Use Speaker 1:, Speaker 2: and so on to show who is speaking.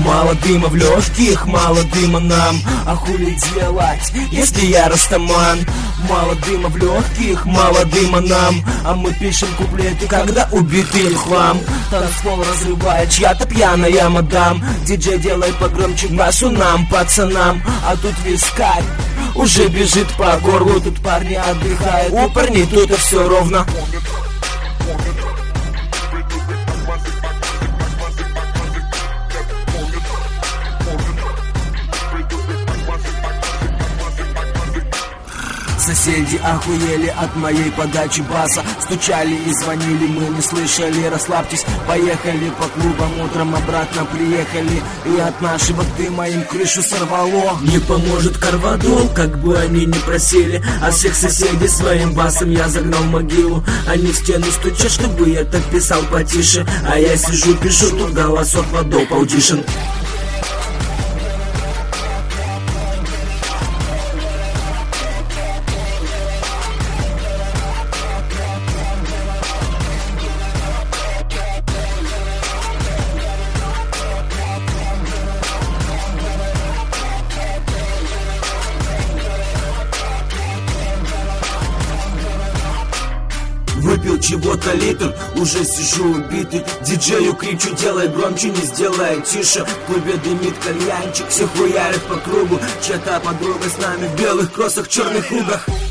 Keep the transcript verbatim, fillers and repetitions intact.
Speaker 1: Мало дыма в легких, мало дыма нам. А хули делать, если я растаман? Мало дыма в легких, мало дыма нам. А мы пишем куплеты, когда убитый хлам. Танцпол разрывает чья-то пьяная мадам. Диджей делает погромче басу нам, пацанам. А тут вискарь уже бежит по горлу. Тут парни отдыхают, у парней тут и все ровно. Соседи охуели от моей подачи баса. Стучали и звонили, мы не слышали. Расслабьтесь, поехали по клубам. Утром обратно приехали, и от нашего дыма им крышу сорвало. Не поможет карвадол, как бы они ни просили. А всех соседей своим басом я загнал в могилу. Они в стену стучат, чтобы я так писал потише. А я сижу, пишу, тут голосок водоп аудишн. Выпил чего-то литр, уже сижу убитый. Диджею кричу, делай громче, не сделай тише. В клубе дымит кальянчик, все хуярят по кругу. Чья-то подруга с нами в белых кроссах, черных хугах.